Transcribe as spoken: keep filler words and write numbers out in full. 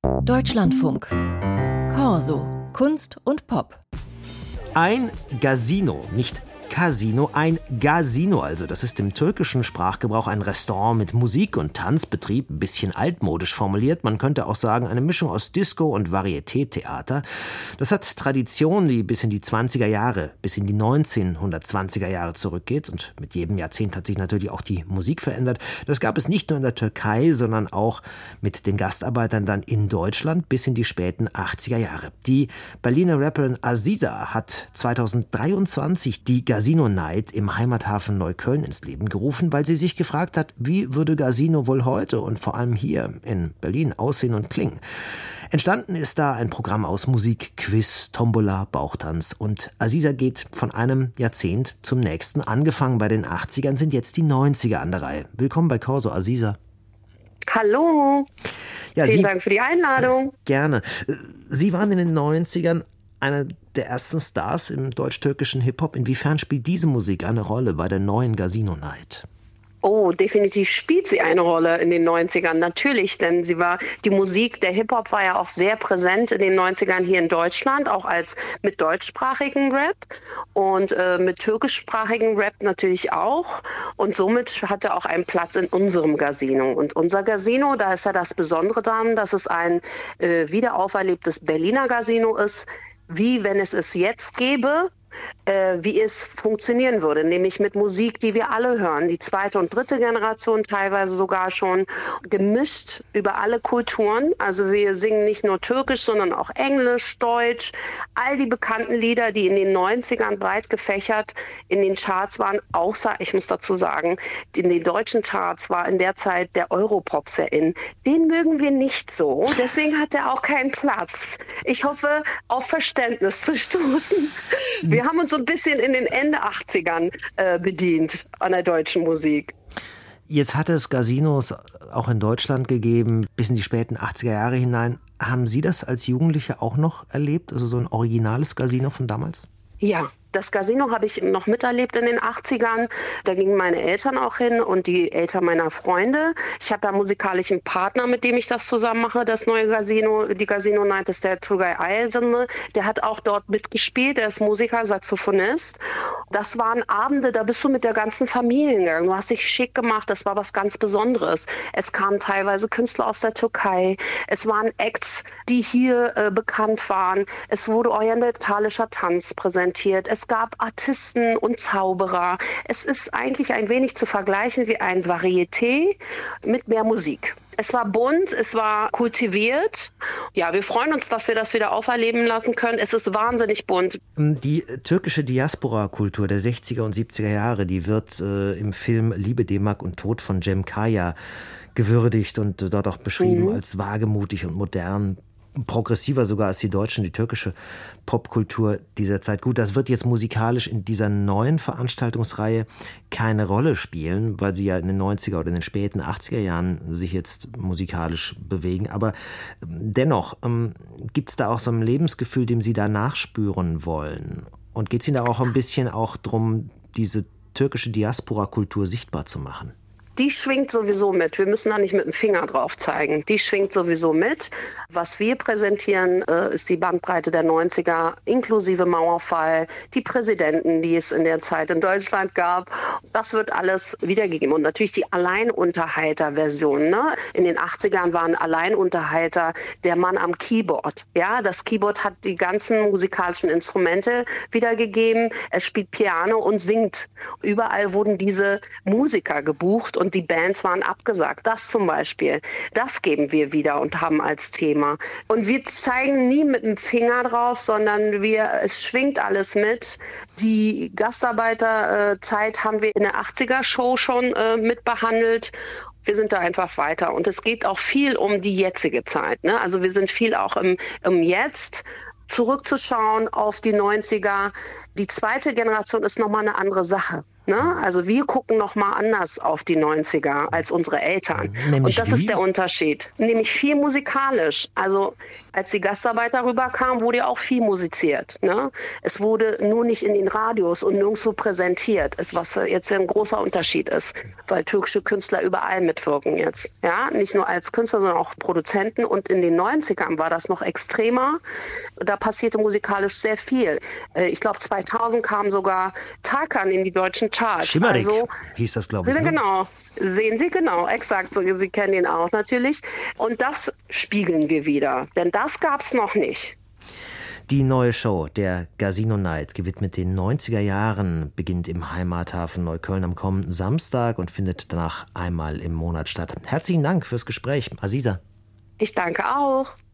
Deutschlandfunk. Corso. Kunst und Pop. Ein Gazino, nicht Casino, ein Gazino, also das ist im türkischen Sprachgebrauch ein Restaurant mit Musik- und Tanzbetrieb, ein bisschen altmodisch formuliert. Man könnte auch sagen, eine Mischung aus Disco und Varieté-Theater. Das hat Tradition, die bis in die zwanziger Jahre, bis in die neunzehnhundertzwanziger Jahre zurückgeht. Und mit jedem Jahrzehnt hat sich natürlich auch die Musik verändert. Das gab es nicht nur in der Türkei, sondern auch mit den Gastarbeitern dann in Deutschland bis in die späten achtziger Jahre. Die Berliner Rapperin Aziza hat zweitausenddreiundzwanzig die Gazino Night im Heimathafen Neukölln ins Leben gerufen, weil sie sich gefragt hat, wie würde Gazino wohl heute und vor allem hier in Berlin aussehen und klingen. Entstanden ist da ein Programm aus Musik, Quiz, Tombola, Bauchtanz und Aziza geht von einem Jahrzehnt zum nächsten. Angefangen bei den achtzigern sind jetzt die neunziger an der Reihe. Willkommen bei Corso, Aziza. Hallo, ja, vielen Sie, Dank für die Einladung. Gerne. Sie waren in den neunzigern einer der ersten Stars im deutsch-türkischen Hip-Hop. Inwiefern spielt diese Musik eine Rolle bei der neuen Gazino Night? Oh, definitiv spielt sie eine Rolle in den neunzigern, natürlich, denn sie war, die Musik, der Hip-Hop war ja auch sehr präsent in den neunzigern hier in Deutschland, auch als mit deutschsprachigen Rap und äh, mit türkischsprachigen Rap natürlich auch und somit hat er auch einen Platz in unserem Gazino. Und unser Gazino, da ist ja das Besondere daran, dass es ein äh, wiederauferlebtes Berliner Gazino ist, wie wenn es es jetzt gäbe, äh, wie es funktionieren würde, nämlich mit Musik, die wir alle hören, die zweite und dritte Generation teilweise sogar schon, gemischt über alle Kulturen. Also wir singen nicht nur Türkisch, sondern auch Englisch, Deutsch, all die bekannten Lieder, die in den neunzigern breit gefächert in den Charts waren, außer, ich muss dazu sagen, in den deutschen Charts war in der Zeit der Europop sehr in. Den mögen wir nicht so, deswegen hat er auch keinen Platz. Ich hoffe, auf Verständnis zu stoßen. Wir haben uns so ein bisschen in den Ende achtzigern äh, bedient an der deutschen Musik. Jetzt hat es Gazinos auch in Deutschland gegeben, bis in die späten achtziger Jahre hinein. Haben Sie das als Jugendliche auch noch erlebt? Also so ein originales Gazino von damals? Ja. Das Gazino habe ich noch miterlebt in den achtzigern. Da gingen meine Eltern auch hin und die Eltern meiner Freunde. Ich habe da einen musikalischen Partner, mit dem ich das zusammen mache, das neue Gazino. Die Gazino Night ist der Turgay Ayalcan. Der hat auch dort mitgespielt. Der ist Musiker, Saxophonist. Das waren Abende, da bist du mit der ganzen Familie gegangen. Du hast dich schick gemacht. Das war was ganz Besonderes. Es kamen teilweise Künstler aus der Türkei. Es waren Acts, die hier äh, bekannt waren. Es wurde orientalischer Tanz präsentiert. Es Es gab Artisten und Zauberer. Es ist eigentlich ein wenig zu vergleichen wie ein Varieté mit mehr Musik. Es war bunt, es war kultiviert. Ja, wir freuen uns, dass wir das wieder auferleben lassen können. Es ist wahnsinnig bunt. Die türkische Diaspora-Kultur der sechziger und siebziger Jahre, die wird äh, im Film Liebe, D-Mark und Tod von Cem Kaya gewürdigt und dort auch beschrieben mhm. als wagemutig und modern. Progressiver sogar als die deutsche und die türkische Popkultur dieser Zeit. Gut, das wird jetzt musikalisch in dieser neuen Veranstaltungsreihe keine Rolle spielen, weil sie ja in den neunziger oder in den späten achtziger Jahren sich jetzt musikalisch bewegen. Aber dennoch, ähm, gibt es da auch so ein Lebensgefühl, dem Sie da nachspüren wollen? Und geht es Ihnen da auch ein bisschen auch drum, diese türkische Diaspora-Kultur sichtbar zu machen? Die schwingt sowieso mit. Wir müssen da nicht mit dem Finger drauf zeigen. Die schwingt sowieso mit. Was wir präsentieren, äh, ist die Bandbreite der neunziger, inklusive Mauerfall, die Präsidenten, die es in der Zeit in Deutschland gab. Das wird alles wiedergegeben. Und natürlich die Alleinunterhalter-Version. Ne? In den achtzigern waren Alleinunterhalter der Mann am Keyboard. Ja, das Keyboard hat die ganzen musikalischen Instrumente wiedergegeben. Er spielt Piano und singt. Überall wurden diese Musiker gebucht und die Bands waren abgesagt. Das zum Beispiel, das geben wir wieder und haben als Thema. Und wir zeigen nie mit dem Finger drauf, sondern wir, es schwingt alles mit. Die Gastarbeiterzeit haben wir in der achtziger-Show schon äh, mit behandelt. Wir sind da einfach weiter. Und es geht auch viel um die jetzige Zeit. Ne? Also wir sind viel auch im, im Jetzt. Zurückzuschauen auf die neunziger. Die zweite Generation ist nochmal eine andere Sache. Ne? Also wir gucken noch mal anders auf die neunziger als unsere Eltern. Nämlich und das wie? ist der Unterschied. Nämlich viel musikalisch. Also als die Gastarbeiter rüberkamen, wurde ja auch viel musiziert. Ne? Es wurde nur nicht in den Radios und nirgendwo präsentiert, ist, was jetzt ein großer Unterschied ist. Weil türkische Künstler überall mitwirken jetzt. Ja? Nicht nur als Künstler, sondern auch Produzenten. Und in den neunzigern war das noch extremer. Da passierte musikalisch sehr viel. Ich glaube zweitausend kam sogar Tarkan in die deutschen Charts. Schimmerig also, hieß das, glaube ich. Ne? Genau, sehen Sie, genau, exakt. Sie kennen ihn auch natürlich. Und das spiegeln wir wieder, denn das gab es noch nicht. Die neue Show, der Gasino Night, gewidmet den neunziger Jahren, beginnt im Heimathafen Neukölln am kommenden Samstag und findet danach einmal im Monat statt. Herzlichen Dank fürs Gespräch, Aziza. Ich danke auch.